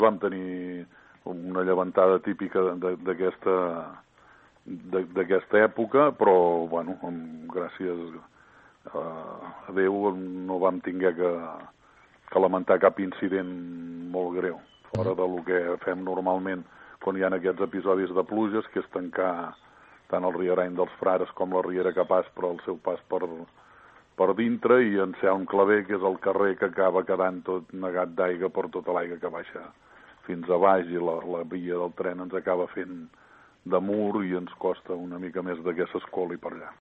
Vam tenir una llevantada típica d'aquesta època, però, bueno, gràcies a Déu no vam tinguer que lamentar cap incident molt greu, fora del que fem normalment quan hi ha aquests episodis de pluges, que és tancar tant el Riarany dels Frares com la Riera Capaç per al seu pas per dintre, i en Celm Claver, que és el carrer que acaba quedant tot negat d'aigua per tota l'aigua que baixa fins a baix, i la via del tren ens acaba fent de mur i ens costa una mica més de que s'escoli per allà.